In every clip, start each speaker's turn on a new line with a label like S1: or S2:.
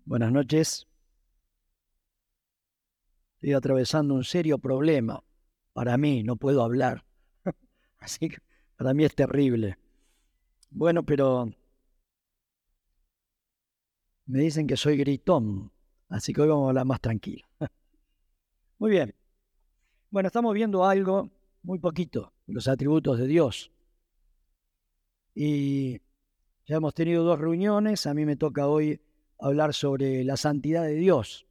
S1: Buenas noches. Estoy atravesando un serio problema. Para mí, no puedo hablar. Así que para mí es terrible. Bueno, pero me dicen que soy gritón. Así que hoy vamos a hablar más tranquilo. Muy bien. Bueno, estamos viendo algo muy poquito, los atributos de Dios. Y ya hemos tenido 2 reuniones. A mí me toca hoy hablar sobre la santidad de Dios.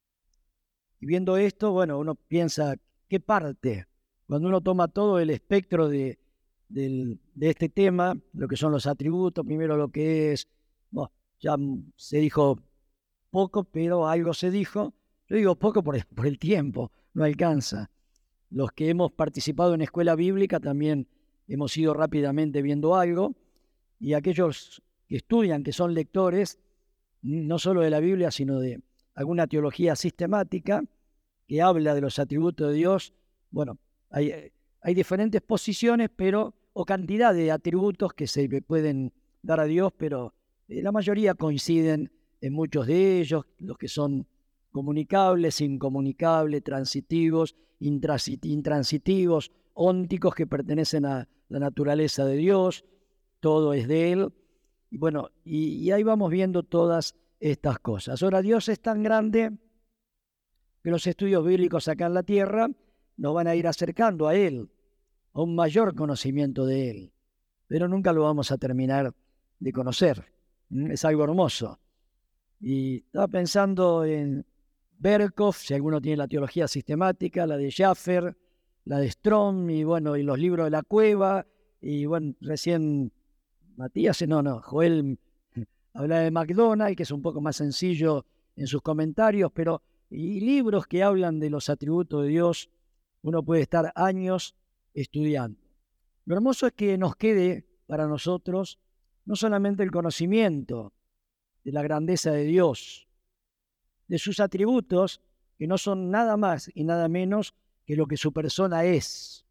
S1: Y viendo esto, bueno, uno piensa, ¿qué parte? Cuando uno toma todo el espectro de este tema, lo que son los atributos, primero lo que es, bueno, ya se dijo poco, pero algo se dijo. Yo digo poco por el tiempo, no alcanza. Los que hemos participado en escuela bíblica también hemos ido rápidamente viendo algo, y aquellos que estudian, que son lectores, no solo de la Biblia, sino de alguna teología sistemática que habla de los atributos de Dios, bueno, hay diferentes posiciones, pero o cantidad de atributos que se le pueden dar a Dios, pero la mayoría coinciden en muchos de ellos, los que son comunicables, incomunicables, transitivos, intransitivos, ónticos, que pertenecen a la naturaleza de Dios, todo es de Él. Y bueno, y ahí vamos viendo todas estas cosas. Ahora, Dios es tan grande que los estudios bíblicos acá en la tierra nos van a ir acercando a Él, a un mayor conocimiento de Él, pero nunca lo vamos a terminar de conocer. Es algo hermoso. Y estaba pensando en Berkov, si alguno tiene la teología sistemática, la de Schaffer, la de Strom, y bueno, y los libros de la cueva, y bueno, recién Matías, Joel habla de McDonald, que es un poco más sencillo en sus comentarios, pero y libros que hablan de los atributos de Dios, uno puede estar años estudiando. Lo hermoso es que nos quede para nosotros no solamente el conocimiento de la grandeza de Dios, de sus atributos, que no son nada más y nada menos que lo que su persona es,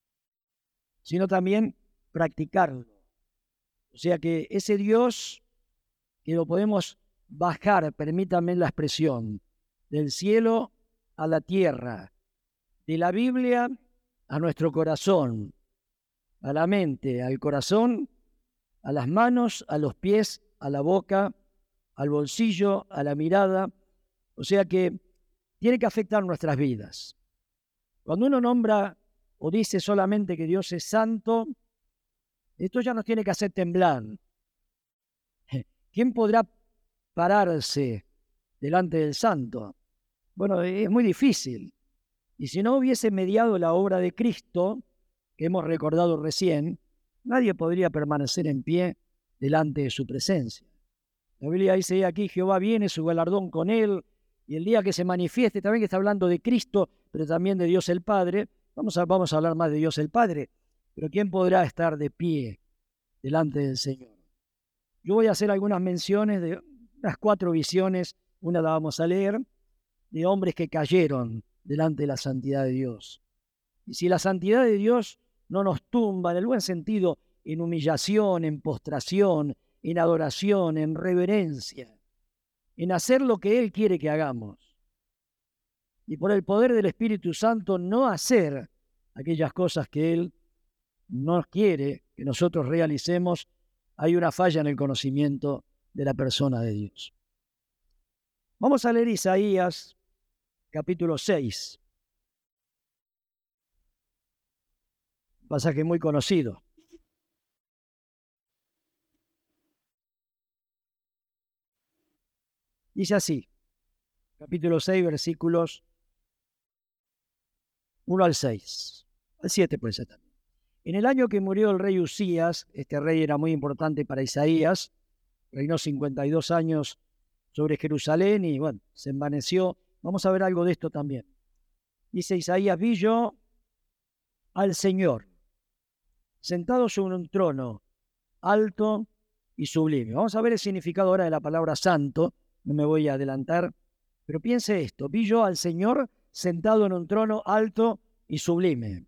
S1: sino también practicarlo. O sea que ese Dios que lo podemos bajar, permítanme la expresión, del cielo a la tierra, de la Biblia a nuestro corazón, a la mente, al corazón, a las manos, a los pies, a la boca, al bolsillo, a la mirada. O sea que tiene que afectar nuestras vidas. Cuando uno nombra o dice solamente que Dios es santo, esto ya nos tiene que hacer temblar. ¿Quién podrá pararse delante del santo? Bueno, es muy difícil. Y si no hubiese mediado la obra de Cristo, que hemos recordado recién, nadie podría permanecer en pie delante de su presencia. La Biblia dice aquí, Jehová viene, su galardón con él, y el día que se manifieste, también que está hablando de Cristo, pero también de Dios el Padre, vamos a hablar más de Dios el Padre, pero ¿quién podrá estar de pie delante del Señor? Yo voy a hacer algunas menciones de unas 4 visiones, una la vamos a leer, de hombres que cayeron delante de la santidad de Dios. Y si la santidad de Dios no nos tumba, en el buen sentido, en humillación, en postración, en adoración, en reverencia, en hacer lo que Él quiere que hagamos, y por el poder del Espíritu Santo no hacer aquellas cosas que Él no quiere que nosotros realicemos, hay una falla en el conocimiento de la persona de Dios. Vamos a leer Isaías capítulo 6, pasaje muy conocido. Dice así, capítulo 6, versículos 1 al 6, al 7 puede ser también. En el año que murió el rey Usías, este rey era muy importante para Isaías, reinó 52 años sobre Jerusalén y bueno, se envaneció. Vamos a ver algo de esto también. Dice Isaías, vi yo al Señor sentado sobre un trono alto y sublime. Vamos a ver el significado ahora de la palabra santo, no me voy a adelantar, pero piense esto, vi yo al Señor sentado en un trono alto y sublime.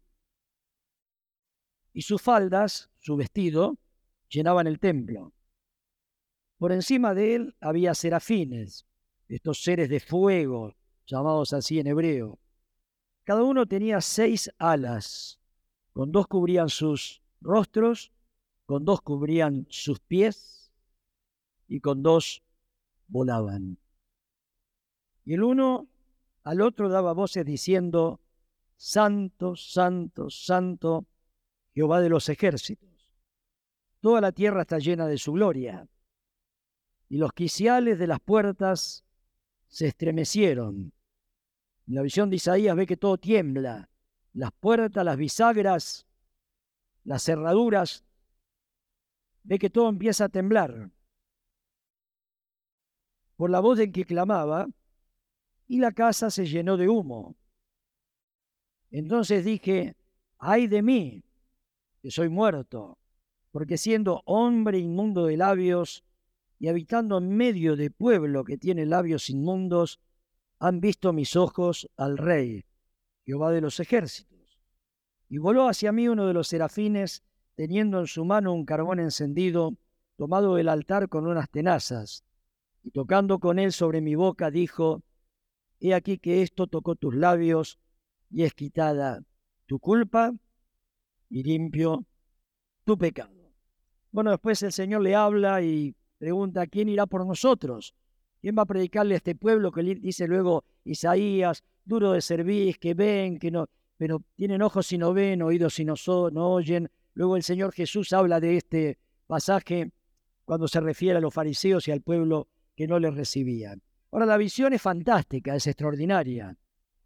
S1: Y sus faldas, su vestido, llenaban el templo. Por encima de él había serafines. estos seres de fuego, llamados así en hebreo. Cada uno tenía 6 alas, con 2 cubrían sus rostros, con 2 cubrían sus pies y con 2 volaban. Y el uno al otro daba voces diciendo: Santo, santo, santo, Jehová de los ejércitos. Toda la tierra está llena de su gloria. Y los quiciales de las puertas se estremecieron. En la visión de Isaías ve que todo tiembla. Las puertas, las bisagras, las cerraduras, ve que todo empieza a temblar por la voz del que clamaba, y la casa se llenó de humo. Entonces dije: ay de mí, que soy muerto, porque siendo hombre inmundo de labios y habitando en medio de pueblo que tiene labios inmundos, han visto mis ojos al Rey, Jehová de los ejércitos. Y voló hacia mí uno de los serafines, teniendo en su mano un carbón encendido, tomado del altar con unas tenazas, y tocando con él sobre mi boca, dijo: he aquí que esto tocó tus labios, y es quitada tu culpa y limpio tu pecado. Bueno, después el Señor le habla y pregunta: ¿quién irá por nosotros? ¿Quién va a predicarle a este pueblo? Que dice luego Isaías: duro de cerviz, que ven, que no, pero tienen ojos y no ven, oídos y no oyen. Luego el Señor Jesús habla de este pasaje cuando se refiere a los fariseos y al pueblo que no les recibían. Ahora, la visión es fantástica, es extraordinaria.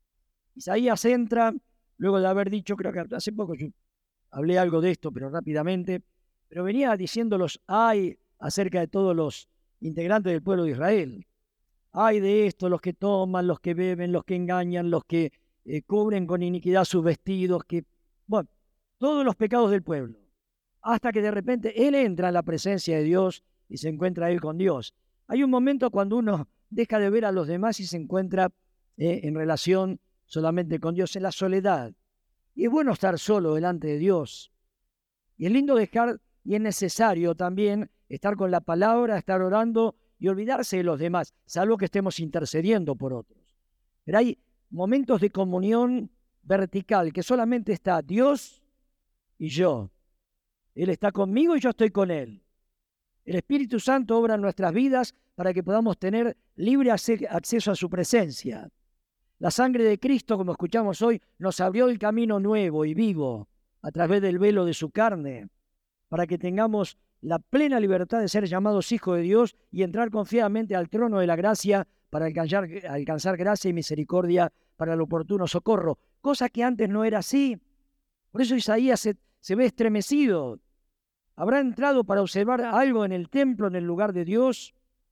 S1: Isaías entra, luego de haber dicho, creo que hace poco yo hablé algo de esto, pero rápidamente, pero venía diciéndolos ay acerca de todos los integrantes del pueblo de Israel. Ay de esto, los que toman, los que beben, los que engañan, los que cubren con iniquidad sus vestidos, bueno, todos los pecados del pueblo. Hasta que de repente él entra en la presencia de Dios y se encuentra él con Dios. Hay un momento cuando uno deja de ver a los demás y se encuentra en relación solamente con Dios, en la soledad. Y es bueno estar solo delante de Dios. Y es lindo dejar, y es necesario también estar con la palabra, estar orando y olvidarse de los demás, salvo que estemos intercediendo por otros. Pero hay momentos de comunión vertical que solamente está Dios y yo. Él está conmigo y yo estoy con Él. El Espíritu Santo obra en nuestras vidas para que podamos tener libre acceso a su presencia. La sangre de Cristo, como escuchamos hoy, nos abrió el camino nuevo y vivo a través del velo de su carne, para que tengamos la plena libertad de ser llamados hijos de Dios y entrar confiadamente al trono de la gracia para alcanzar gracia y misericordia para el oportuno socorro, cosa que antes no era así. Por eso Isaías se ve estremecido. Habrá entrado para observar algo en el templo, en el lugar de Dios,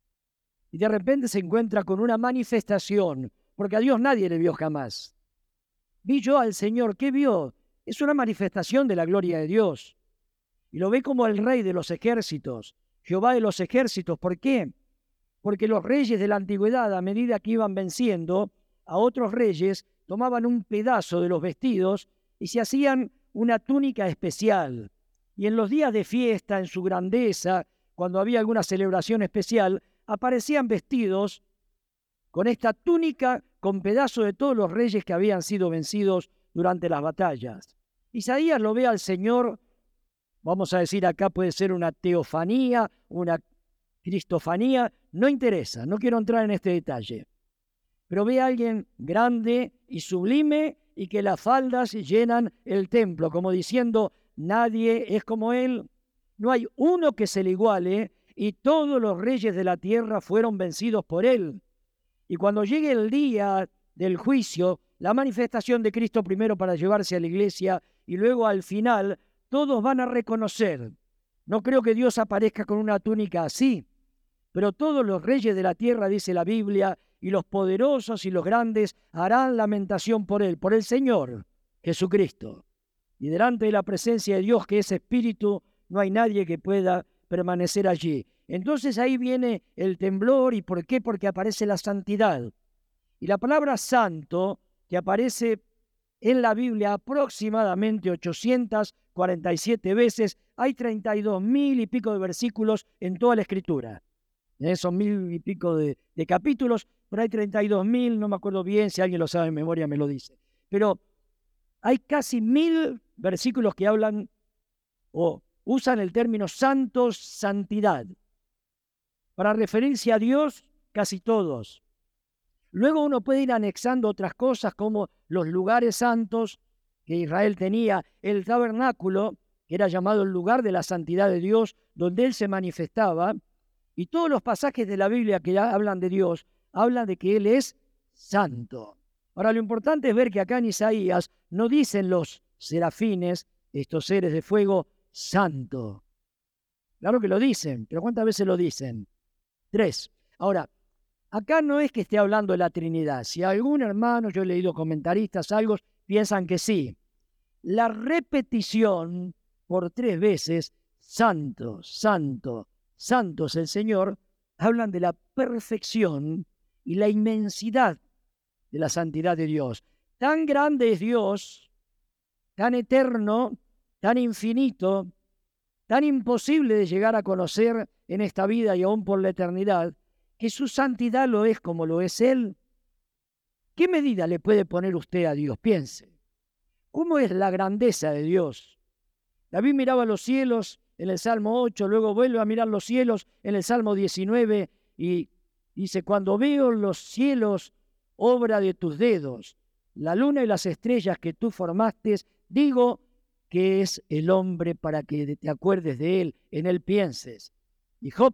S1: y de repente se encuentra con una manifestación, porque a Dios nadie le vio jamás. Vi yo al Señor, ¿qué vio? Es una manifestación de la gloria de Dios. Y lo ve como el Rey de los ejércitos, Jehová de los ejércitos. ¿Por qué? Porque los reyes de la antigüedad, a medida que iban venciendo a otros reyes, tomaban un pedazo de los vestidos y se hacían una túnica especial. Y en los días de fiesta, en su grandeza, cuando había alguna celebración especial, aparecían vestidos con esta túnica con pedazos de todos los reyes que habían sido vencidos durante las batallas. Isaías lo ve al Señor, vamos a decir acá puede ser una teofanía, una cristofanía, no interesa, no quiero entrar en este detalle. Pero ve a alguien grande y sublime y que las faldas llenan el templo, como diciendo: nadie es como él, no hay uno que se le iguale, y todos los reyes de la tierra fueron vencidos por él. Y cuando llegue el día del juicio, la manifestación de Cristo primero para llevarse a la iglesia y luego al final, todos van a reconocer. No creo que Dios aparezca con una túnica así, pero todos los reyes de la tierra, dice la Biblia, y los poderosos y los grandes harán lamentación por él, por el Señor Jesucristo. Y delante de la presencia de Dios, que es Espíritu, no hay nadie que pueda permanecer allí. Entonces ahí viene el temblor. ¿Y por qué? Porque aparece la santidad. Y la palabra santo, que aparece en la Biblia aproximadamente 847 veces, hay 32.000 y pico de versículos en toda la Escritura. Son 1000 y pico de capítulos, pero hay 32.000, no me acuerdo bien, si alguien lo sabe en memoria me lo dice. Pero hay casi 1000 versículos que hablan o usan el término santos, santidad, para referirse a Dios, casi todos. Luego uno puede ir anexando otras cosas como los lugares santos que Israel tenía, el tabernáculo, que era llamado el lugar de la santidad de Dios, donde Él se manifestaba, y todos los pasajes de la Biblia que hablan de Dios, hablan de que Él es santo. Ahora, lo importante es ver que acá en Isaías no dicen los serafines, estos seres de fuego, santo. Claro que lo dicen, pero ¿cuántas veces lo dicen? 3. Ahora, acá no es que esté hablando de la Trinidad. Si algún hermano, yo he leído comentaristas, algo, piensan que sí. La repetición por 3 veces, santo, santo, santo es el Señor, hablan de la perfección y la inmensidad de la santidad de Dios. Tan grande es Dios, tan eterno, tan infinito, tan imposible de llegar a conocer en esta vida y aún por la eternidad, que su santidad lo es como lo es Él. ¿Qué medida le puede poner usted a Dios? Piense. ¿Cómo es la grandeza de Dios? David miraba los cielos en el Salmo 8, luego vuelve a mirar los cielos en el Salmo 19 y dice, cuando veo los cielos, obra de tus dedos, la luna y las estrellas que tú formaste, digo que es el hombre para que te acuerdes de él, en él pienses. Y Job,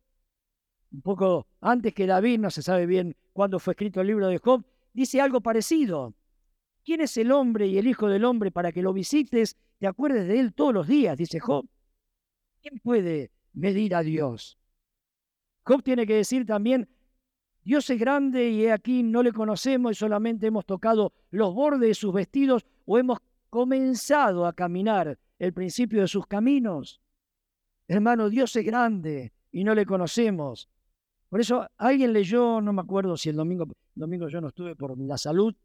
S1: un poco antes que David, no se sabe bien cuándo fue escrito el libro de Job, dice algo parecido. ¿Quién es el hombre y el hijo del hombre para que lo visites, te acuerdes de él todos los días? Dice Job. ¿Quién puede medir a Dios? Job tiene que decir también, Dios es grande y aquí no le conocemos y solamente hemos tocado los bordes de sus vestidos o hemos comenzado a caminar el principio de sus caminos. Hermano, Dios es grande y no le conocemos. Por eso alguien leyó, no me acuerdo si el domingo yo no estuve por la salud,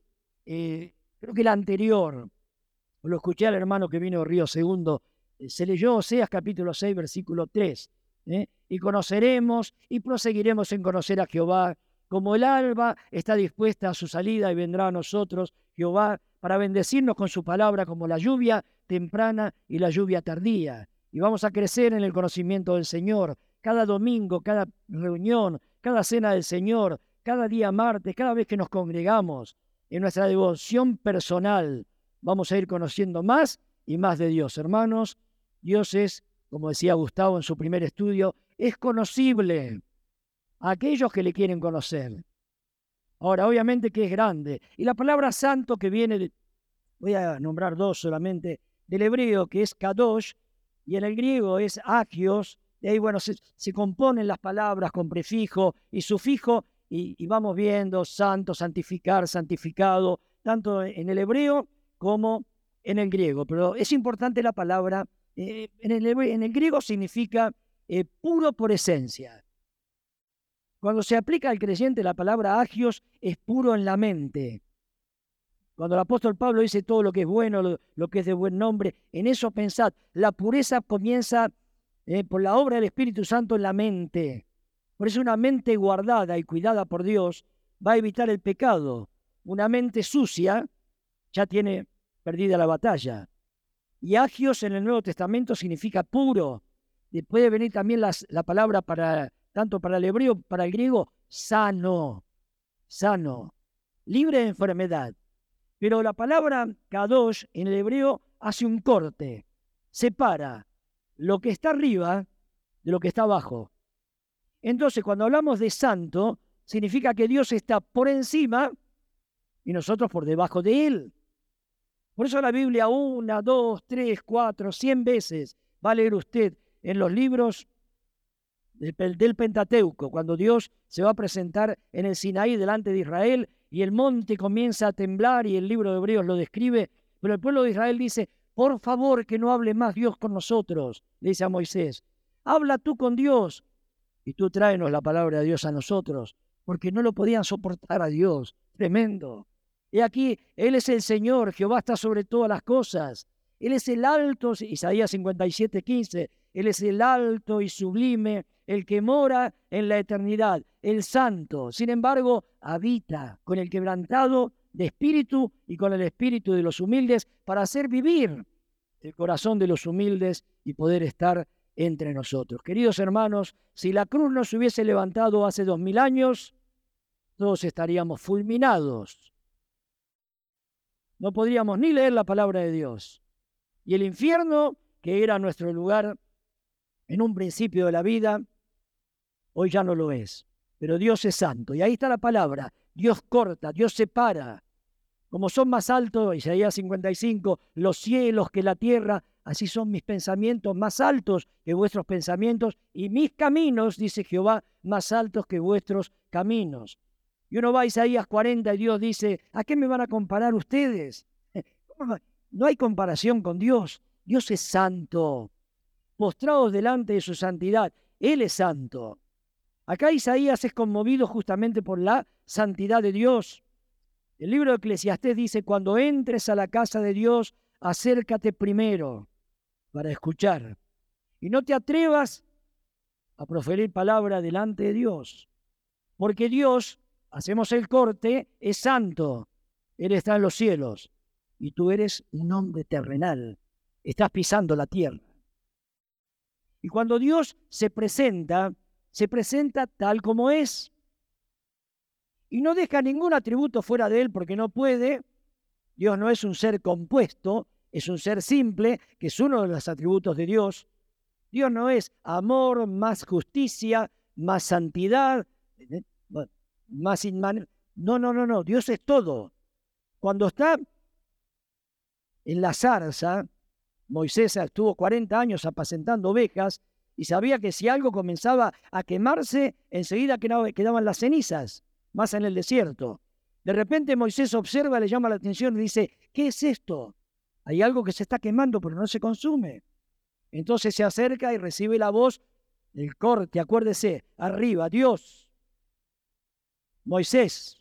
S1: creo que el anterior, lo escuché al hermano que vino de Río Segundo, se leyó Oseas capítulo 6, versículo 3, y conoceremos y proseguiremos en conocer a Jehová, como el alba está dispuesta a su salida y vendrá a nosotros Jehová para bendecirnos con su palabra como la lluvia temprana y la lluvia tardía. Y vamos a crecer en el conocimiento del Señor. Cada domingo, cada reunión, cada cena del Señor, cada día martes, cada vez que nos congregamos, en nuestra devoción personal, vamos a ir conociendo más y más de Dios. Hermanos, Dios es, como decía Gustavo en su primer estudio, es conocible a aquellos que le quieren conocer. Ahora, obviamente que es grande. Y la palabra santo que viene, voy a nombrar 2 solamente, del hebreo que es kadosh, y en el griego es agios. De ahí, bueno, se componen las palabras con prefijo y sufijo, y vamos viendo santo, santificar, santificado, tanto en el hebreo como en el griego. Pero es importante la palabra, en el griego significa puro por esencia. Cuando se aplica al creyente la palabra agios, es puro en la mente. Cuando el apóstol Pablo dice todo lo que es bueno, lo que es de buen nombre, en eso pensad. La pureza comienza por la obra del Espíritu Santo en la mente. Por eso una mente guardada y cuidada por Dios va a evitar el pecado. Una mente sucia ya tiene perdida la batalla. Y agios en el Nuevo Testamento significa puro. Puede venir también la palabra tanto para el hebreo, para el griego, sano, libre de enfermedad. Pero la palabra kadosh en el hebreo hace un corte, separa lo que está arriba de lo que está abajo. Entonces, cuando hablamos de santo, significa que Dios está por encima y nosotros por debajo de Él. Por eso la Biblia 1, 2, 3, 4, 100 veces va a leer usted en los libros del Pentateuco, cuando Dios se va a presentar en el Sinaí delante de Israel y el monte comienza a temblar y el libro de Hebreos lo describe, pero el pueblo de Israel dice, por favor que no hable más Dios con nosotros, le dice a Moisés, habla tú con Dios y tú tráenos la palabra de Dios a nosotros, porque no lo podían soportar a Dios, tremendo. Y aquí, Él es el Señor, Jehová está sobre todas las cosas, Él es el alto, Isaías 57:15, Él es el alto y sublime, el que mora en la eternidad, el santo. Sin embargo, habita con el quebrantado de espíritu y con el espíritu de los humildes para hacer vivir el corazón de los humildes y poder estar entre nosotros. Queridos hermanos, si la cruz no se hubiese levantado hace 2000 años, todos estaríamos fulminados. No podríamos ni leer la palabra de Dios. Y el infierno, que era nuestro lugar en un principio de la vida, hoy ya no lo es. Pero Dios es santo. Y ahí está la palabra. Dios corta, Dios separa. Como son más altos, Isaías 55, los cielos que la tierra, así son mis pensamientos más altos que vuestros pensamientos, y mis caminos, dice Jehová, más altos que vuestros caminos. Y uno va a Isaías 40 y Dios dice, ¿a qué me van a comparar ustedes? No hay comparación con Dios. Dios es santo. Postrados delante de su santidad, Él es santo. Acá Isaías es conmovido justamente por la santidad de Dios. El libro de Eclesiastés dice, cuando entres a la casa de Dios, acércate primero para escuchar. Y no te atrevas a proferir palabra delante de Dios. Porque Dios, hacemos el corte, es santo. Él está en los cielos. Y tú eres un hombre terrenal. Estás pisando la tierra. Y cuando Dios se presenta tal como es. Y no deja ningún atributo fuera de Él porque no puede. Dios no es un ser compuesto, es un ser simple, que es uno de los atributos de Dios. Dios no es amor, más justicia, más santidad, más inmanente. No. Dios es todo. Cuando está en la zarza, Moisés estuvo 40 años apacentando ovejas y sabía que si algo comenzaba a quemarse, enseguida quedaban las cenizas, más en el desierto. De repente Moisés observa, le llama la atención y dice, ¿qué es esto? Hay algo que se está quemando, pero no se consume. Entonces se acerca y recibe la voz, el corte, acuérdese, arriba, Dios. Moisés,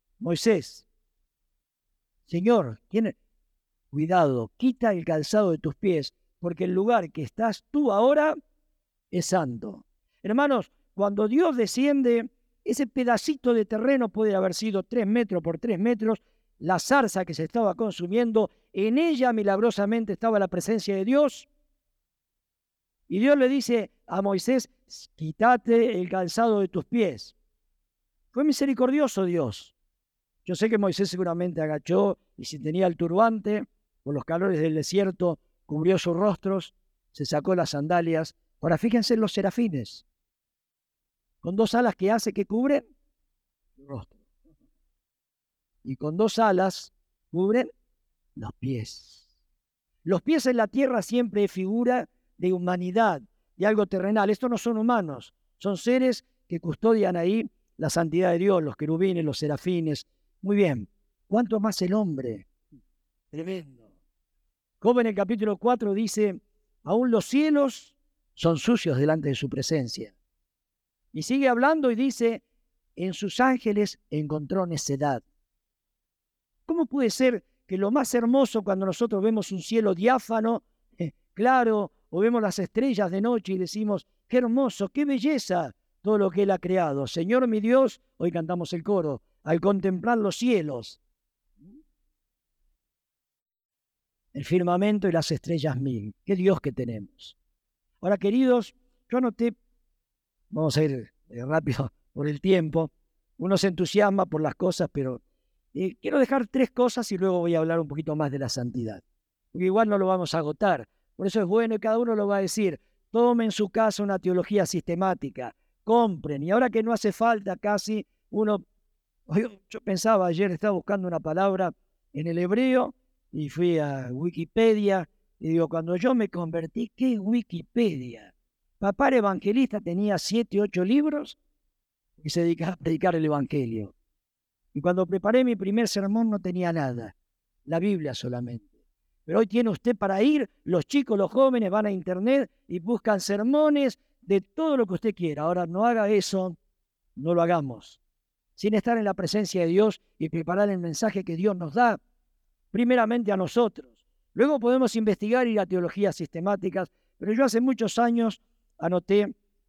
S1: Señor, cuidado, quita el calzado de tus pies, porque el lugar que estás tú ahora es santo. Hermanos, cuando Dios desciende, ese pedacito de terreno puede haber sido 3 metros por 3 metros, la zarza que se estaba consumiendo, en ella milagrosamente estaba la presencia de Dios. Y Dios le dice a Moisés, quítate el calzado de tus pies. Fue misericordioso Dios. Yo sé que Moisés seguramente agachó y si tenía el turbante, por los calores del desierto, cubrió sus rostros, se sacó las sandalias. Ahora fíjense en los serafines, con 2 alas que hace que cubren el rostro. Y con 2 alas cubren los pies. Los pies en la tierra siempre es figura de humanidad, de algo terrenal. Estos no son humanos, son seres que custodian ahí la santidad de Dios, los querubines, los serafines. Muy bien, ¿cuánto más el hombre? Tremendo. Como en el capítulo 4 dice, aún los cielos son sucios delante de su presencia. Y sigue hablando y dice, en sus ángeles encontró necedad. ¿Cómo puede ser que lo más hermoso cuando nosotros vemos un cielo diáfano, claro, o vemos las estrellas de noche y decimos, qué hermoso, qué belleza todo lo que Él ha creado? Señor mi Dios, hoy cantamos el coro, al contemplar los cielos, el firmamento y las estrellas 1000. Qué Dios que tenemos. Ahora, queridos, yo anoté, vamos a ir rápido por el tiempo, uno se entusiasma por las cosas, pero quiero dejar 3 cosas y luego voy a hablar un poquito más de la santidad, porque igual no lo vamos a agotar. Por eso es bueno y cada uno lo va a decir, tomen en su casa una teología sistemática, compren, y ahora que no hace falta casi uno, yo pensaba ayer, estaba buscando una palabra en el hebreo, y fui a Wikipedia y digo, cuando yo me convertí, ¿qué Wikipedia? Papá era evangelista, tenía 7, 8 libros y se dedicaba a predicar el evangelio. Y cuando preparé mi primer sermón no tenía nada, la Biblia solamente. Pero hoy tiene usted para ir, los chicos, los jóvenes van a internet y buscan sermones de todo lo que usted quiera. Ahora no haga eso, no lo hagamos, sin estar en la presencia de Dios y preparar el mensaje que Dios nos da, primeramente a nosotros. Luego podemos investigar y ir a teologías sistemáticas, pero yo hace muchos años anoté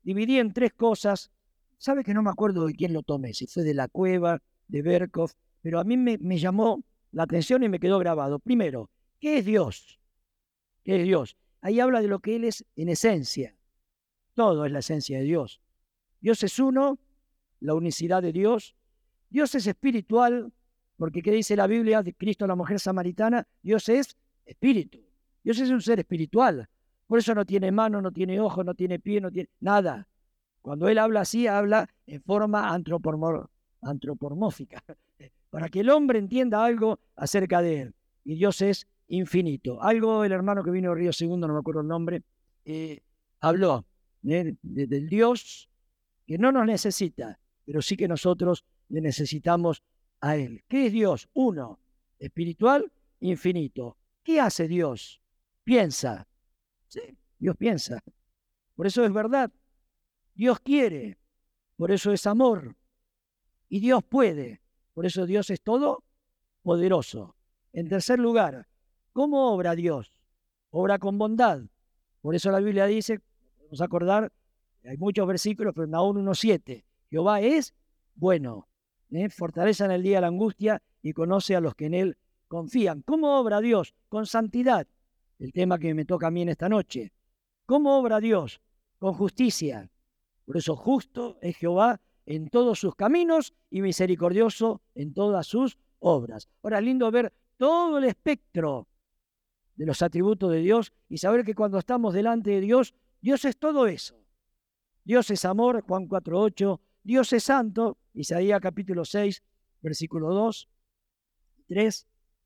S1: dividí en 3 cosas. Sabe que no me acuerdo de quién lo tomé, si fue de La Cueva, de Berkov, pero a mí me llamó la atención y me quedó grabado. Primero, ¿qué es Dios? ¿Qué es Dios? Ahí habla de lo que Él es en esencia. Todo es la esencia de Dios. Dios es uno, la unicidad de Dios. Dios es espiritual, porque ¿qué dice la Biblia de Cristo a la mujer samaritana? Dios es espíritu. Dios es un ser espiritual. Por eso no tiene mano, no tiene ojo, no tiene pie, no tiene nada. Cuando Él habla así, habla en forma antropomórfica, para que el hombre entienda algo acerca de Él. Y Dios es infinito. Algo el hermano que vino de Río Segundo, no me acuerdo el nombre, habló del Dios que no nos necesita, pero sí que nosotros le necesitamos a Él. ¿Qué es Dios? Uno, espiritual, infinito. ¿Qué hace Dios? Piensa. Sí, Dios piensa. Por eso es verdad. Dios quiere. Por eso es amor. Y Dios puede. Por eso Dios es todopoderoso. En tercer lugar, ¿cómo obra Dios? Obra con bondad. Por eso la Biblia dice, vamos a acordar, hay muchos versículos, pero Nahum 1:7, Jehová es bueno, fortaleza en el día de la angustia y conoce a los que en Él confían. ¿Cómo obra Dios? Con santidad, el tema que me toca a mí en esta noche. ¿Cómo obra Dios? Con justicia. Por eso justo es Jehová en todos sus caminos y misericordioso en todas sus obras. Ahora es lindo ver todo el espectro de los atributos de Dios y saber que cuando estamos delante de Dios, Dios es todo eso. Dios es amor, Juan 4:8. Dios es santo, Isaías capítulo 6, versículo 2, 3.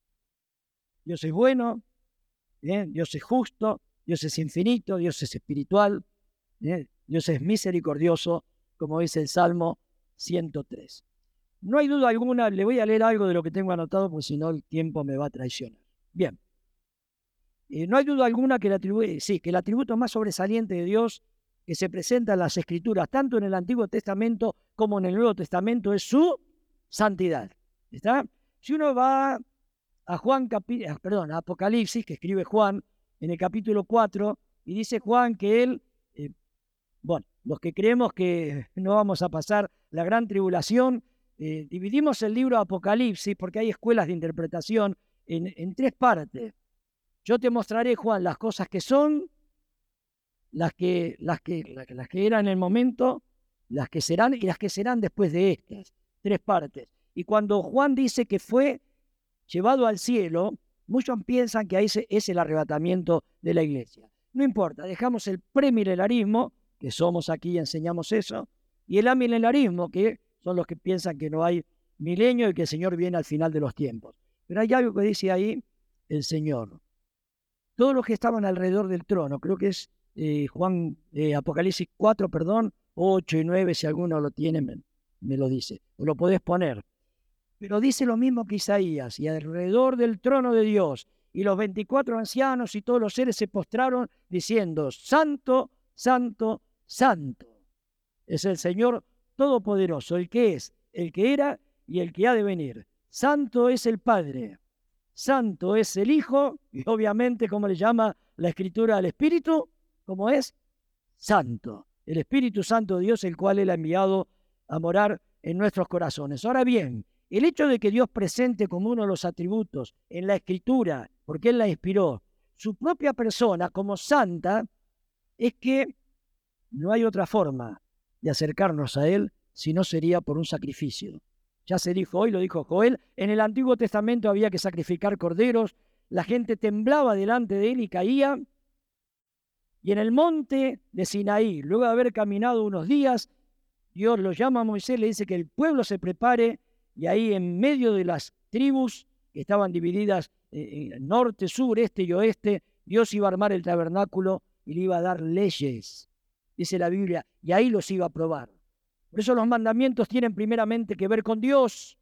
S1: Dios es bueno, Dios es justo, Dios es infinito, Dios es espiritual, Dios es misericordioso, como dice el Salmo 103. No hay duda alguna, le voy a leer algo de lo que tengo anotado, porque si no el tiempo me va a traicionar. Bien. No hay duda alguna que el atributo más sobresaliente de Dios que se presenta en las Escrituras, tanto en el Antiguo Testamento como en el Nuevo Testamento, es su santidad. ¿Está? Si uno va a a Apocalipsis, que escribe Juan, en el capítulo 4, y dice Juan que él, los que creemos que no vamos a pasar la gran tribulación, dividimos el libro Apocalipsis, porque hay escuelas de interpretación, en 3 partes. Yo te mostraré, Juan, las cosas que son, las que eran en el momento, las que serán y las que serán después de estas. 3 partes. Y cuando Juan dice que fue llevado al cielo, muchos piensan que ahí es el arrebatamiento de la iglesia. No importa, dejamos el premilenarismo, que somos aquí y enseñamos eso, y el amilenarismo, que son los que piensan que no hay milenio y que el Señor viene al final de los tiempos. Pero hay algo que dice ahí el Señor. Todos los que estaban alrededor del trono, creo que es Apocalipsis 4, 8 y 9, si alguno lo tiene, me lo dice, o lo podés poner. Pero dice lo mismo que Isaías, y alrededor del trono de Dios, y los 24 ancianos y todos los seres se postraron diciendo, Santo, Santo, Santo. Es el Señor Todopoderoso, el que es, el que era y el que ha de venir. Santo es el Padre, Santo es el Hijo, y obviamente, como le llama la Escritura al Espíritu, como es Santo. El Espíritu Santo de Dios, el cual Él ha enviado a morar en nuestros corazones. Ahora bien, el hecho de que Dios presente como uno de los atributos en la Escritura, porque Él la inspiró, su propia persona como santa, es que no hay otra forma de acercarnos a Él si no sería por un sacrificio. Ya se dijo hoy, lo dijo Joel, en el Antiguo Testamento había que sacrificar corderos, la gente temblaba delante de Él y caía. Y en el monte de Sinaí, luego de haber caminado unos días, Dios lo llama a Moisés, le dice que el pueblo se prepare, y ahí en medio de las tribus que estaban divididas en norte, sur, este y oeste, Dios iba a armar el tabernáculo y le iba a dar leyes, dice la Biblia, y ahí los iba a probar. Por eso los mandamientos tienen primeramente que ver con Dios,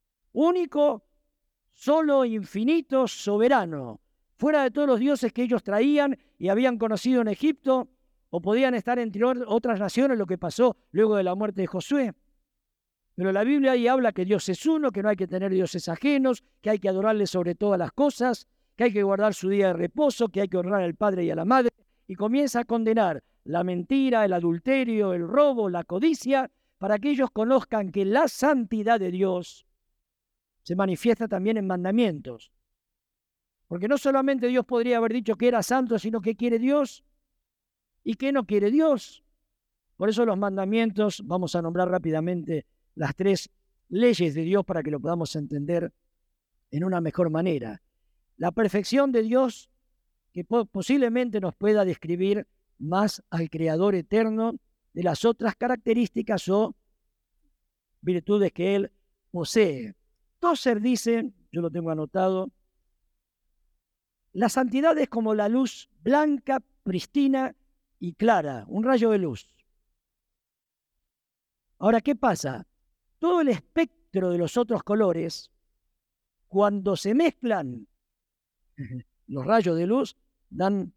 S1: único, solo, infinito, soberano, fuera de todos los dioses que ellos traían y habían conocido en Egipto, o podían estar entre otras naciones, lo que pasó luego de la muerte de Josué. Pero la Biblia ahí habla que Dios es uno, que no hay que tener dioses ajenos, que hay que adorarle sobre todas las cosas, que hay que guardar su día de reposo, que hay que honrar al padre y a la madre, y comienza a condenar la mentira, el adulterio, el robo, la codicia, para que ellos conozcan que la santidad de Dios se manifiesta también en mandamientos. Porque no solamente Dios podría haber dicho que era santo, sino que quiere Dios y que no quiere Dios. Por eso los mandamientos, vamos a nombrar rápidamente las 3 leyes de Dios para que lo podamos entender en una mejor manera. La perfección de Dios, que posiblemente nos pueda describir más al Creador eterno de las otras características o virtudes que Él posee. Tozer dice, yo lo tengo anotado, la santidad es como la luz blanca, pristina y clara, un rayo de luz. Ahora, ¿qué pasa? Todo el espectro de los otros colores, cuando se mezclan, los rayos de luz dan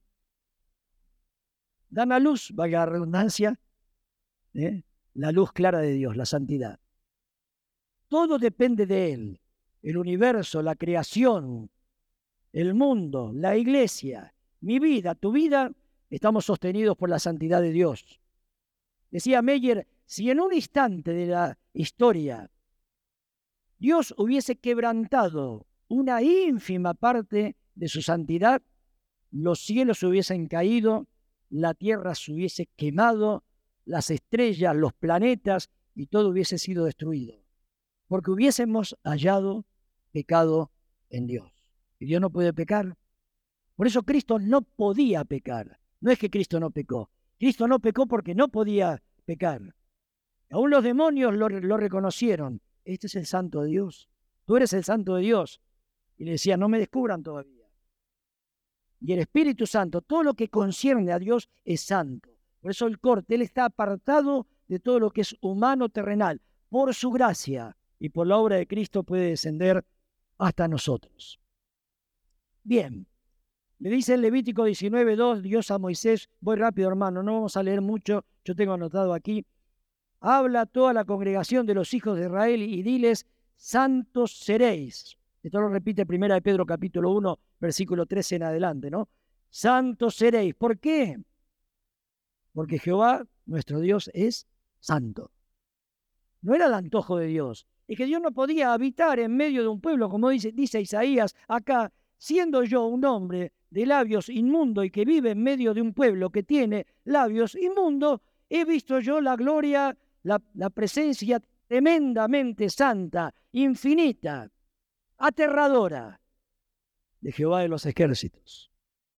S1: a luz, valga la redundancia, la luz clara de Dios, la santidad. Todo depende de Él, el universo, la creación, el mundo, la iglesia, mi vida, tu vida, estamos sostenidos por la santidad de Dios. Decía Meyer, si en un instante de la historia Dios hubiese quebrantado una ínfima parte de su santidad, los cielos hubiesen caído, la tierra se hubiese quemado, las estrellas, los planetas y todo hubiese sido destruido, porque hubiésemos hallado pecado en Dios. Y Dios no puede pecar. Por eso Cristo no podía pecar. No es que Cristo no pecó. Cristo no pecó porque no podía pecar. Aún los demonios lo reconocieron. Este es el santo de Dios. Tú eres el santo de Dios. Y le decía, no me descubran todavía. Y el Espíritu Santo, todo lo que concierne a Dios es santo. Por eso el corte, Él está apartado de todo lo que es humano, terrenal. Por su gracia y por la obra de Cristo puede descender hasta nosotros. Bien, le dice en Levítico 19:2, Dios a Moisés, voy rápido hermano, no vamos a leer mucho, yo tengo anotado aquí, habla a toda la congregación de los hijos de Israel y diles, santos seréis. Esto lo repite 1 de Pedro capítulo 1, versículo 13 en adelante, ¿no? Santos seréis. ¿Por qué? Porque Jehová, nuestro Dios, es santo. No era el antojo de Dios. Es que Dios no podía habitar en medio de un pueblo, como dice Isaías acá, siendo yo un hombre de labios inmundos y que vive en medio de un pueblo que tiene labios inmundos, he visto yo la gloria, la presencia tremendamente santa, infinita, aterradora de Jehová de los ejércitos.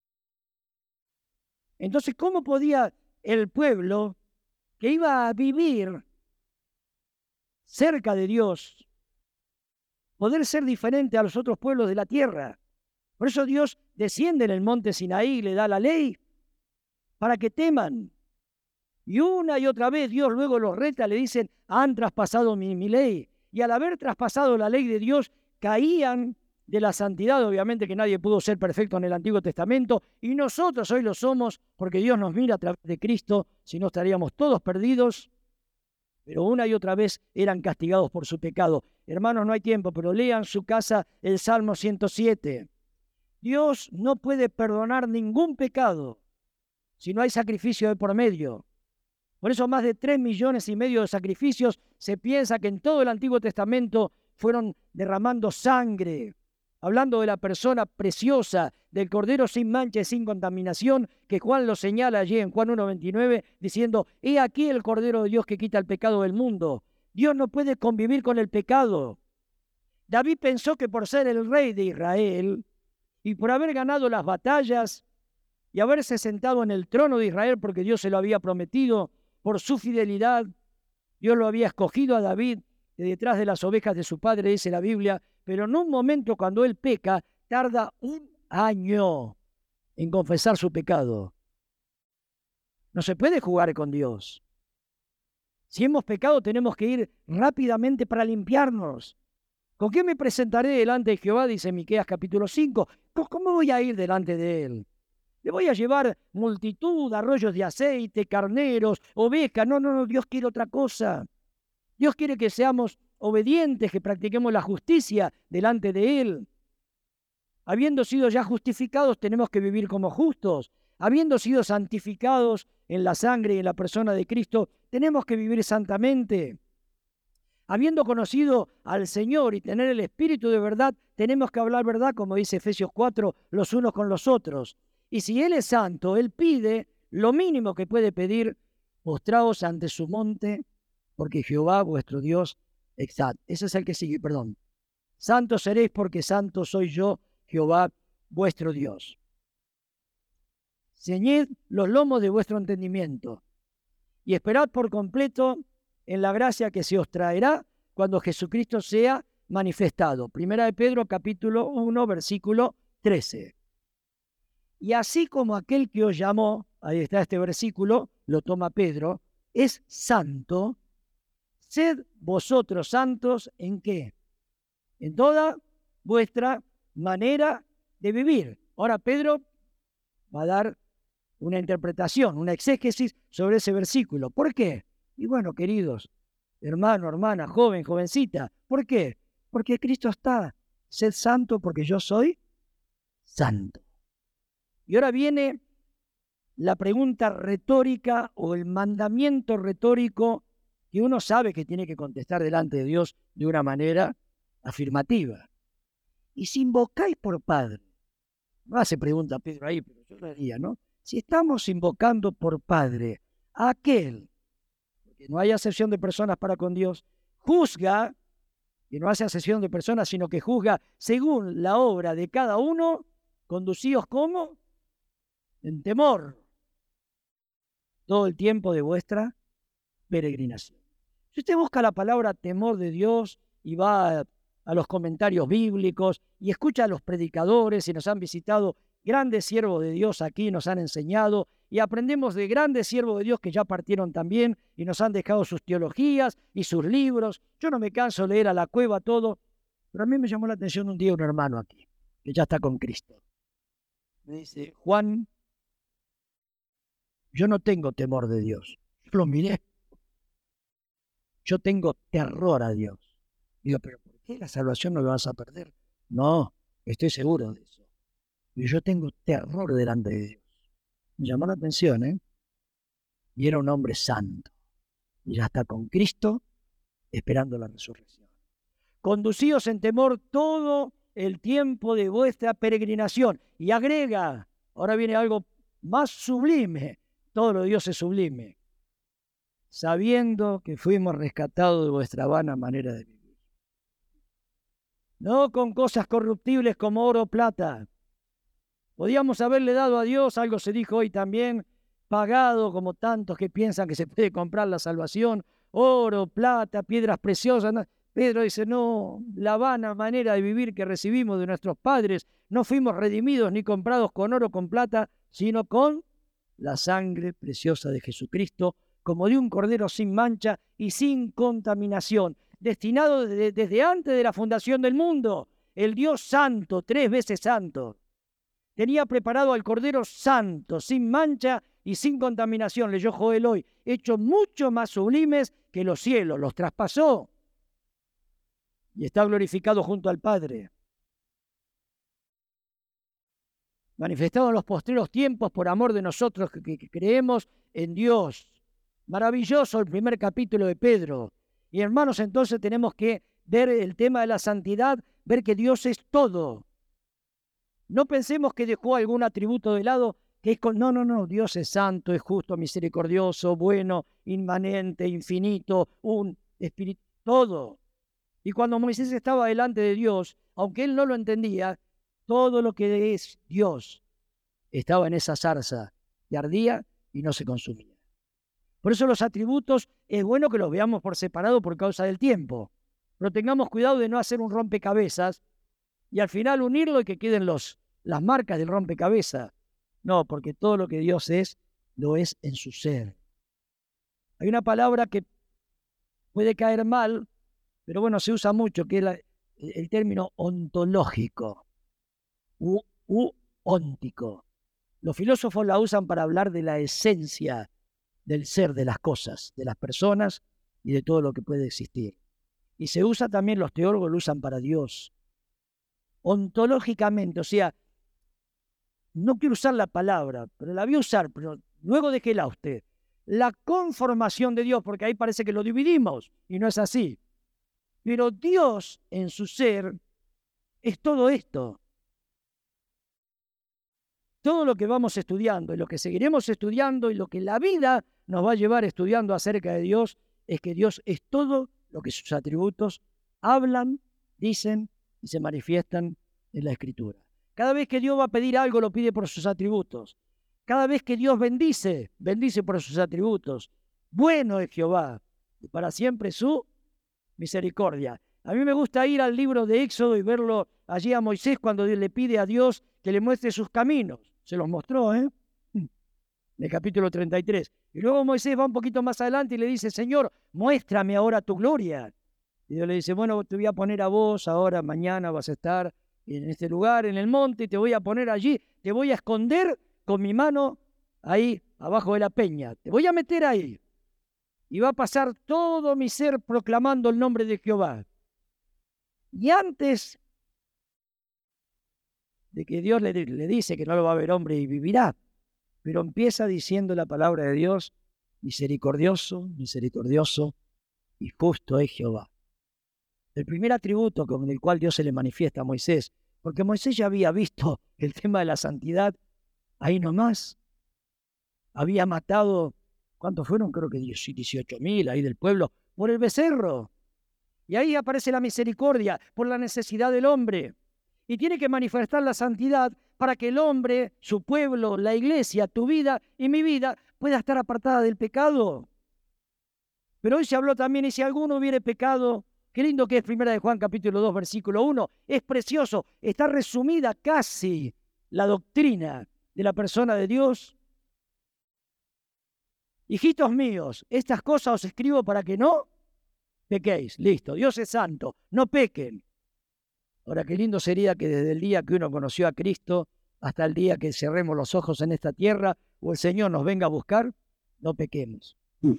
S1: Entonces, ¿cómo podía el pueblo que iba a vivir cerca de Dios poder ser diferente a los otros pueblos de la tierra? Por eso Dios desciende en el monte Sinaí y le da la ley para que teman. Y una y otra vez Dios luego los reta, le dicen, han traspasado mi ley. Y al haber traspasado la ley de Dios, caían de la santidad. Obviamente que nadie pudo ser perfecto en el Antiguo Testamento. Y nosotros hoy lo somos porque Dios nos mira a través de Cristo, si no estaríamos todos perdidos. Pero una y otra vez eran castigados por su pecado. Hermanos, no hay tiempo, pero lean su casa el Salmo 107. Dios no puede perdonar ningún pecado si no hay sacrificio de por medio. Por eso más de 3,5 millones de sacrificios se piensa que en todo el Antiguo Testamento fueron derramando sangre, hablando de la persona preciosa, del Cordero sin mancha y sin contaminación, que Juan lo señala allí en Juan 1:29, diciendo, he aquí el Cordero de Dios que quita el pecado del mundo. Dios no puede convivir con el pecado. David pensó que por ser el rey de Israel y por haber ganado las batallas y haberse sentado en el trono de Israel porque Dios se lo había prometido, por su fidelidad, Dios lo había escogido a David de detrás de las ovejas de su padre, dice la Biblia, pero en un momento cuando él peca, tarda 1 año en confesar su pecado. No se puede jugar con Dios. Si hemos pecado, tenemos que ir rápidamente para limpiarnos. ¿Con qué me presentaré delante de Jehová? Dice Miqueas capítulo 5. ¿Cómo voy a ir delante de él? Le voy a llevar multitud, arroyos de aceite, carneros, ovejas. No, Dios quiere otra cosa. Dios quiere que seamos obedientes, que practiquemos la justicia delante de Él. Habiendo sido ya justificados, tenemos que vivir como justos. Habiendo sido santificados en la sangre y en la persona de Cristo, tenemos que vivir santamente. Habiendo conocido al Señor y tener el Espíritu de verdad, tenemos que hablar verdad, como dice Efesios 4, los unos con los otros. Y si Él es santo, Él pide lo mínimo que puede pedir: postraos ante su monte, porque Jehová vuestro Dios es santo. Ese es el que sigue, perdón. Santos seréis porque santo soy yo, Jehová vuestro Dios. Ceñid los lomos de vuestro entendimiento y esperad por completo en la gracia que se os traerá cuando Jesucristo sea manifestado. Primera de Pedro, capítulo 1, versículo 13. Y así como aquel que os llamó, ahí está este versículo, lo toma Pedro, es santo, sed vosotros santos ¿en qué? En toda vuestra manera de vivir. Ahora Pedro va a dar una interpretación, una exégesis sobre ese versículo. ¿Por qué? Y bueno, queridos, hermano, hermana, joven, jovencita, ¿por qué? Porque Cristo está, sed santo porque yo soy santo. Y ahora viene la pregunta retórica o el mandamiento retórico que uno sabe que tiene que contestar delante de Dios de una manera afirmativa. Y si invocáis por Padre, no hace pregunta Pedro ahí, pero yo lo haría, ¿no? Si estamos invocando por Padre a aquel, porque no hay acepción de personas para con Dios, juzga, y no hace acepción de personas, sino que juzga según la obra de cada uno, conducíos como en temor todo el tiempo de vuestra peregrinación. Si usted busca la palabra temor de Dios y va a los comentarios bíblicos y escucha a los predicadores, y nos han visitado grandes siervos de Dios aquí, nos han enseñado y aprendemos de grandes siervos de Dios que ya partieron también y nos han dejado sus teologías y sus libros. Yo no me canso de leer a la cueva todo, pero a mí me llamó la atención un día un hermano aquí, que ya está con Cristo. Me dice: Juan, yo no tengo temor de Dios. Yo lo miré. Yo tengo terror a Dios. Digo, pero ¿por qué la salvación no la vas a perder? No, estoy seguro de eso. Y yo tengo terror delante de Dios. Me llamó la atención, ¿eh? Y era un hombre santo. Y ya está con Cristo esperando la resurrección. Conducíos en temor todo el tiempo de vuestra peregrinación. Y agrega, ahora viene algo más sublime. Todo lo de Dios es sublime. Sabiendo que fuimos rescatados de vuestra vana manera de vivir. No con cosas corruptibles como oro o plata. Podíamos haberle dado a Dios, algo se dijo hoy también, pagado como tantos que piensan que se puede comprar la salvación, oro, plata, piedras preciosas. No. Pedro dice: no, la vana manera de vivir que recibimos de nuestros padres, no fuimos redimidos ni comprados con oro, con plata, sino con la sangre preciosa de Jesucristo, como de un cordero sin mancha y sin contaminación, destinado desde antes de la fundación del mundo. El Dios santo, 3 veces santo, tenía preparado al cordero santo, sin mancha y sin contaminación, leyó Joel hoy, hechos mucho más sublimes que los cielos, los traspasó y está glorificado junto al Padre. Manifestado en los postreros tiempos por amor de nosotros que creemos en Dios. Maravilloso el primer capítulo de Pedro. Y hermanos, entonces tenemos que ver el tema de la santidad, ver que Dios es todo. No pensemos que dejó algún atributo de lado, que es no, Dios es santo, es justo, misericordioso, bueno, inmanente, infinito, un espíritu, todo. Y cuando Moisés estaba delante de Dios, aunque él no lo entendía, todo lo que es Dios estaba en esa zarza que ardía y no se consumía. Por eso los atributos es bueno que los veamos por separado por causa del tiempo, pero tengamos cuidado de no hacer un rompecabezas y al final unirlo y que queden las marcas del rompecabezas. No, porque todo lo que Dios es, lo es en su ser. Hay una palabra que puede caer mal, pero bueno, se usa mucho, que es el término ontológico, óntico. Los filósofos la usan para hablar de la esencia del ser, de las cosas, de las personas y de todo lo que puede existir. Y se usa también, los teólogos lo usan para Dios. Ontológicamente, o sea, no quiero usar la palabra, pero la voy a usar, pero luego déjela usted. La conformación de Dios, porque ahí parece que lo dividimos y no es así. Pero Dios en su ser es todo esto. Todo lo que vamos estudiando y lo que seguiremos estudiando y lo que la vida nos va a llevar estudiando acerca de Dios es que Dios es todo lo que sus atributos hablan, dicen y se manifiestan en la Escritura. Cada vez que Dios va a pedir algo, lo pide por sus atributos. Cada vez que Dios bendice, bendice por sus atributos. Bueno es Jehová y para siempre su misericordia. A mí me gusta ir al libro de Éxodo y verlo allí a Moisés cuando le pide a Dios que le muestre sus caminos. Se los mostró, en el capítulo 33. Y luego Moisés va un poquito más adelante y le dice, Señor, muéstrame ahora tu gloria. Y Dios le dice, bueno, te voy a poner a vos ahora, mañana vas a estar en este lugar, en el monte, te voy a poner allí, te voy a esconder con mi mano ahí abajo de la peña. Te voy a meter ahí. Y va a pasar todo mi ser proclamando el nombre de Jehová. Y antes de que Dios le dice que no lo va a ver hombre y vivirá, pero empieza diciendo la palabra de Dios, misericordioso, misericordioso y justo es Jehová. El primer atributo con el cual Dios se le manifiesta a Moisés, porque Moisés ya había visto el tema de la santidad ahí nomás. Había matado, ¿cuántos fueron? Creo que 18,000 ahí del pueblo, por el becerro. Y ahí aparece la misericordia por la necesidad del hombre. Y tiene que manifestar la santidad para que el hombre, su pueblo, la iglesia, tu vida y mi vida pueda estar apartada del pecado. Pero hoy se habló también, y si alguno hubiere pecado, qué lindo que es 1 de Juan capítulo 2, versículo 1, es precioso, está resumida casi la doctrina de la persona de Dios. Hijitos míos, estas cosas os escribo para que no pequéis. Listo, Dios es santo, no pequen. Ahora, qué lindo sería que desde el día que uno conoció a Cristo hasta el día que cerremos los ojos en esta tierra o el Señor nos venga a buscar, no pequemos.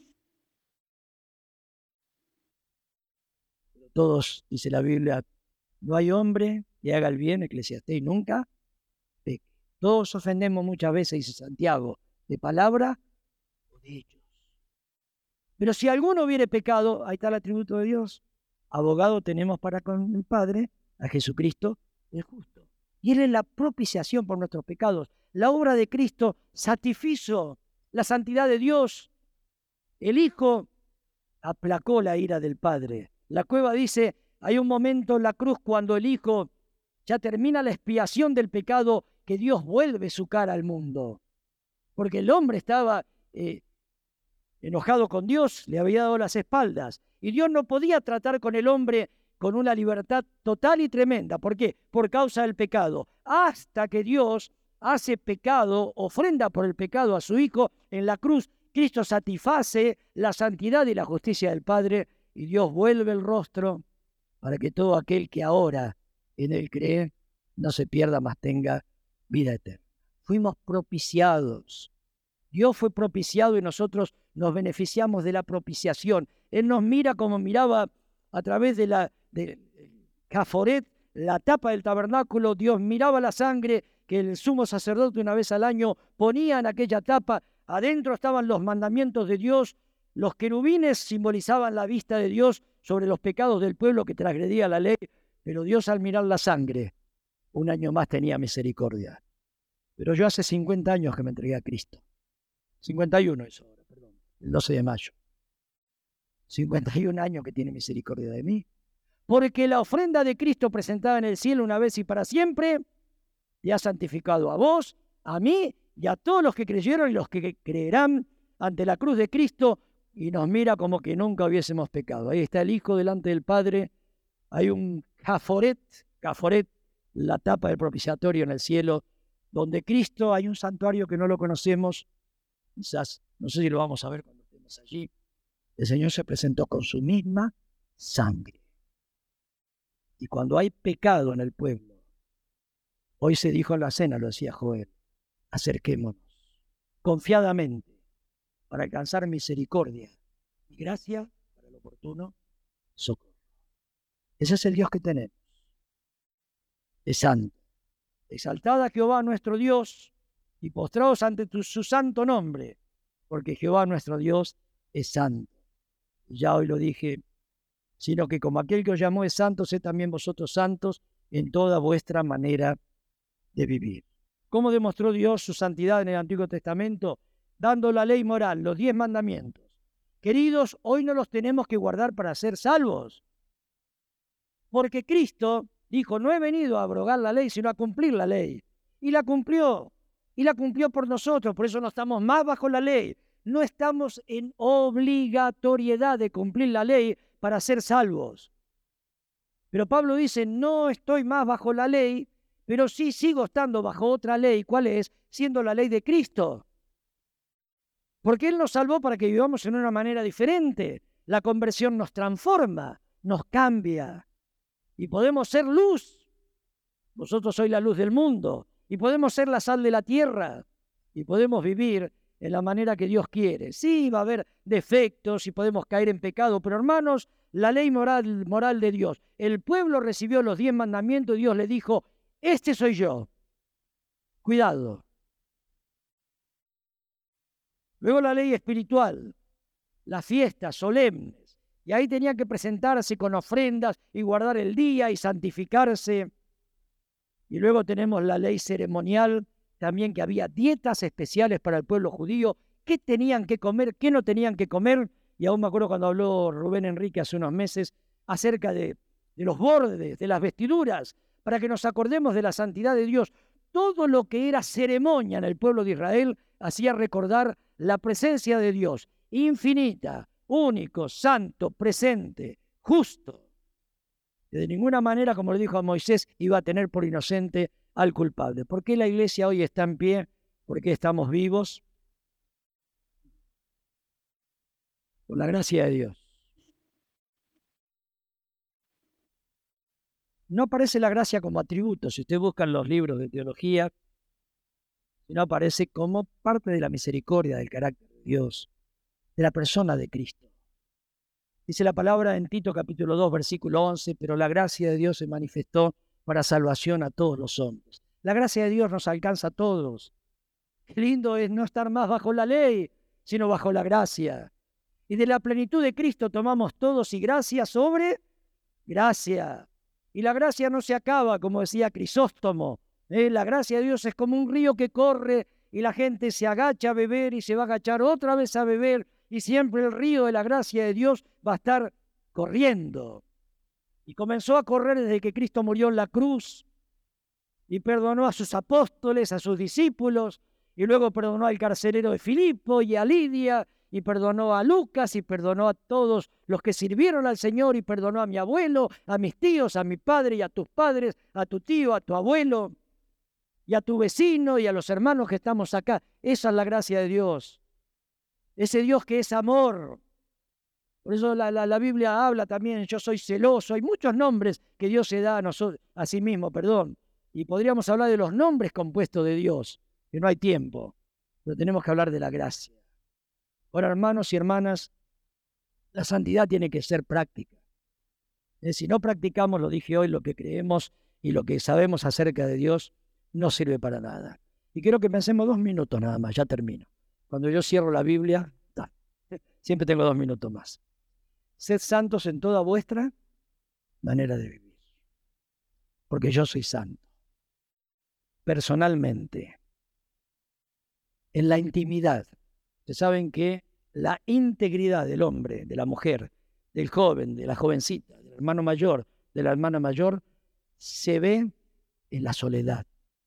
S1: Todos, dice la Biblia, no hay hombre que haga el bien, Eclesiastés, nunca peque. Todos ofendemos muchas veces, dice Santiago, de palabra o de hechos. Pero si alguno hubiere pecado, ahí está el atributo de Dios. Abogado tenemos para con el Padre, a Jesucristo el justo. Y Él es la propiciación por nuestros pecados. La obra de Cristo satisfizo la santidad de Dios. El Hijo aplacó la ira del Padre. La Cueva dice, hay un momento en la cruz cuando el Hijo ya termina la expiación del pecado, que Dios vuelve su cara al mundo. Porque el hombre estaba enojado con Dios, le había dado las espaldas. Y Dios no podía tratar con el hombre con una libertad total y tremenda. ¿Por qué? Por causa del pecado. Hasta que Dios hace pecado, ofrenda por el pecado a su Hijo en la cruz, Cristo satisface la santidad y la justicia del Padre y Dios vuelve el rostro para que todo aquel que ahora en Él cree no se pierda, mas tenga vida eterna. Fuimos propiciados. Dios fue propiciado y nosotros nos beneficiamos de la propiciación. Él nos mira como miraba a través de Caforet, la tapa del tabernáculo. Dios miraba la sangre que el sumo sacerdote una vez al año ponía en aquella tapa. Adentro estaban los mandamientos de Dios. Los querubines simbolizaban la vista de Dios sobre los pecados del pueblo que transgredía la ley. Pero Dios, al mirar la sangre, un año más tenía misericordia. Pero yo hace 50 años que me entregué a Cristo. 51 es ahora, perdón, el 12 de mayo. 51 años que tiene misericordia de mí. Porque la ofrenda de Cristo presentada en el cielo una vez y para siempre, te ha santificado a vos, a mí y a todos los que creyeron y los que creerán ante la cruz de Cristo, y nos mira como que nunca hubiésemos pecado. Ahí está el Hijo delante del Padre. Hay un Caforet, la tapa del propiciatorio en el cielo, donde Cristo, hay un santuario que no lo conocemos, quizás, no sé si lo vamos a ver cuando estemos allí. El Señor se presentó con su misma sangre. Y cuando hay pecado en el pueblo, hoy se dijo en la cena, lo decía Joel, acerquémonos confiadamente para alcanzar misericordia y gracia para el oportuno socorro. Ese es el Dios que tenemos. Es santo, Exaltad a Jehová nuestro Dios y postraos ante su santo nombre, porque Jehová nuestro Dios es santo. Ya hoy lo dije, sino que como aquel que os llamó es santo, sed también vosotros santos en toda vuestra manera de vivir. ¿Cómo demostró Dios su santidad en el Antiguo Testamento? Dando la ley moral, los 10 mandamientos. Queridos, hoy no los tenemos que guardar para ser salvos, porque Cristo dijo, no he venido a abrogar la ley, sino a cumplir la ley. Y la cumplió por nosotros, por eso no estamos más bajo la ley. No estamos en obligatoriedad de cumplir la ley para ser salvos. Pero Pablo dice, no estoy más bajo la ley, pero sí sigo estando bajo otra ley. ¿Cuál es? Siendo la ley de Cristo. Porque Él nos salvó para que vivamos en una manera diferente. La conversión nos transforma, nos cambia. Y podemos ser luz. Vosotros sois la luz del mundo. Y podemos ser la sal de la tierra. Y podemos vivir en la manera que Dios quiere. Sí, va a haber defectos y podemos caer en pecado, pero hermanos, la ley moral de Dios. El pueblo recibió los 10 mandamientos y Dios le dijo, este soy yo. Cuidado. Luego la ley espiritual, las fiestas solemnes. Y ahí tenían que presentarse con ofrendas y guardar el día y santificarse. Y luego tenemos la ley ceremonial, también que había dietas especiales para el pueblo judío, qué tenían que comer, qué no tenían que comer. Y aún me acuerdo cuando habló Rubén Enrique hace unos meses acerca de los bordes, de las vestiduras, para que nos acordemos de la santidad de Dios. Todo lo que era ceremonia en el pueblo de Israel hacía recordar la presencia de Dios, infinita, único, santo, presente, justo. De ninguna manera, como le dijo a Moisés, iba a tener por inocente al culpable. ¿Por qué la iglesia hoy está en pie? ¿Por qué estamos vivos? Por la gracia de Dios. No aparece la gracia como atributo. Si usted busca en los libros de teología, sino aparece como parte de la misericordia, del carácter de Dios, de la persona de Cristo. Dice la palabra en Tito capítulo 2, versículo 11, pero la gracia de Dios se manifestó para salvación a todos los hombres. La gracia de Dios nos alcanza a todos. Qué lindo es no estar más bajo la ley, sino bajo la gracia. Y de la plenitud de Cristo tomamos todos y gracia sobre gracia. Y la gracia no se acaba, como decía Crisóstomo. La gracia de Dios es como un río que corre y la gente se agacha a beber y se va a agachar otra vez a beber. Y siempre el río de la gracia de Dios va a estar corriendo. Y comenzó a correr desde que Cristo murió en la cruz y perdonó a sus apóstoles, a sus discípulos, y luego perdonó al carcelero de Filipo y a Lidia, y perdonó a Lucas, y perdonó a todos los que sirvieron al Señor, y perdonó a mi abuelo, a mis tíos, a mi padre y a tus padres, a tu tío, a tu abuelo, y a tu vecino y a los hermanos que estamos acá. Esa es la gracia de Dios. Ese Dios que es amor. Por eso la Biblia habla también, yo soy celoso. Hay muchos nombres que Dios se da a sí mismo, perdón. Y podríamos hablar de los nombres compuestos de Dios, que no hay tiempo. Pero tenemos que hablar de la gracia. Ahora, hermanos y hermanas, la santidad tiene que ser práctica. Si no practicamos, lo dije hoy, lo que creemos y lo que sabemos acerca de Dios, no sirve para nada. Y quiero que pensemos 2 minutos nada más, ya termino. Cuando yo cierro la Biblia, siempre tengo 2 minutos más. Sed santos en toda vuestra manera de vivir, porque yo soy santo. Personalmente, en la intimidad. Ustedes saben que la integridad del hombre, de la mujer, del joven, de la jovencita, del hermano mayor, de la hermana mayor, se ve en la soledad.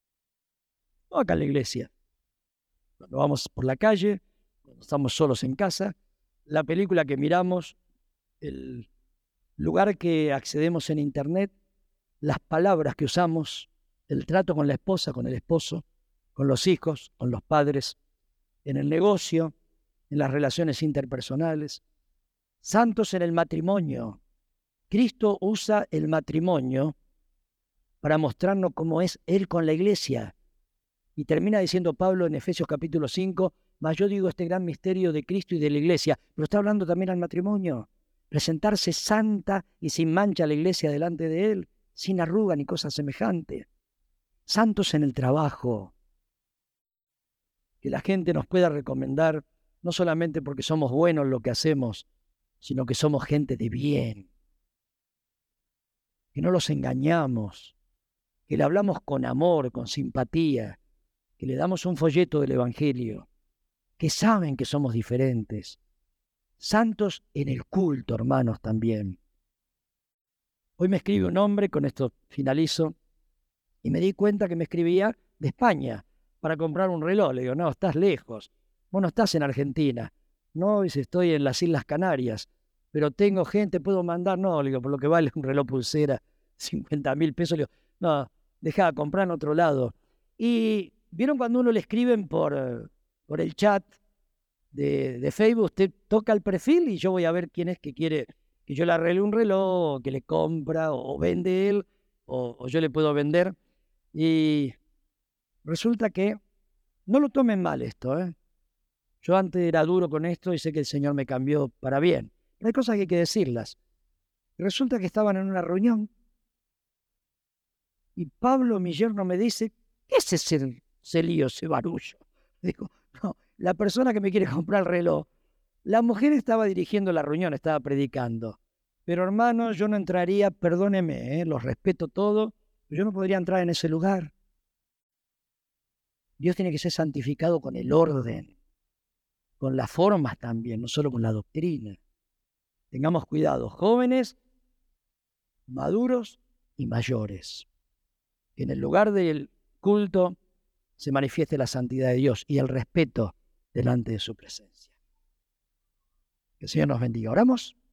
S1: No acá en la iglesia. Cuando vamos por la calle, cuando estamos solos en casa, la película que miramos, el lugar que accedemos en internet, las palabras que usamos, el trato con la esposa, con el esposo, con los hijos, con los padres, en el negocio, en las relaciones interpersonales. Santos en el matrimonio. Cristo usa el matrimonio para mostrarnos cómo es Él con la iglesia. Y termina diciendo Pablo en Efesios capítulo 5, mas yo digo este gran misterio de Cristo y de la iglesia. Pero está hablando también al matrimonio. Presentarse santa y sin mancha a la iglesia delante de Él, sin arruga ni cosa semejante. santos en el trabajo, que la gente nos pueda recomendar, no solamente porque somos buenos en lo que hacemos, sino que somos gente de bien, que no los engañamos, que le hablamos con amor, con simpatía, que le damos un folleto del Evangelio, que saben que somos diferentes. Santos en el culto, hermanos, también. Hoy me escribe un hombre, con esto finalizo, y me di cuenta que me escribía de España para comprar un reloj. Le digo, no, estás lejos, vos no estás en Argentina. No, dice, estoy en las Islas Canarias, pero tengo gente, puedo mandar. No, le digo, por lo que vale un reloj pulsera, 50.000 pesos. Le digo, no, dejá, comprar en otro lado. Y vieron cuando uno le escriben por el chat de Facebook, usted toca el perfil y yo voy a ver quién es que quiere que yo le arregle un reloj, que le compra o vende él, o yo le puedo vender. Y resulta que, no lo tomen mal esto, yo antes era duro con esto y sé que el Señor me cambió para bien. Pero hay cosas que hay que decirlas. Resulta que estaban en una reunión y Pablo, mi yerno, me dice, ¿qué es ese lío, ese barullo? Digo, no, la persona que me quiere comprar el reloj, la mujer estaba dirigiendo la reunión, estaba predicando. Pero hermano, yo no entraría, perdóneme, los respeto todo, pero yo no podría entrar en ese lugar. Dios tiene que ser santificado con el orden, con las formas también, no solo con la doctrina. Tengamos cuidado, jóvenes, maduros y mayores. Que en el lugar del culto se manifieste la santidad de Dios y el respeto delante de su presencia. Que el Señor nos bendiga. ¿Oramos?